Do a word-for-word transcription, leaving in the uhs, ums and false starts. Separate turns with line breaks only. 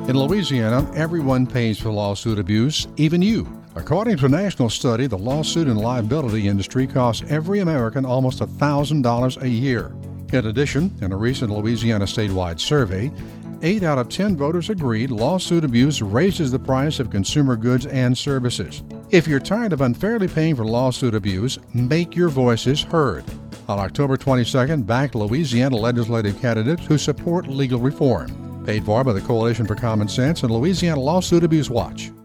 In Louisiana, everyone pays for lawsuit abuse, even you. According to a national study, the lawsuit and liability industry costs every American almost one thousand dollars a year. In addition, in a recent Louisiana statewide survey, eight out of ten voters agreed lawsuit abuse raises the price of consumer goods and services. If you're tired of unfairly paying for lawsuit abuse, make your voices heard. On October twenty-second, back Louisiana legislative candidates who support legal reform. Paid for by the Coalition for Common Sense and Louisiana Lawsuit Abuse Watch.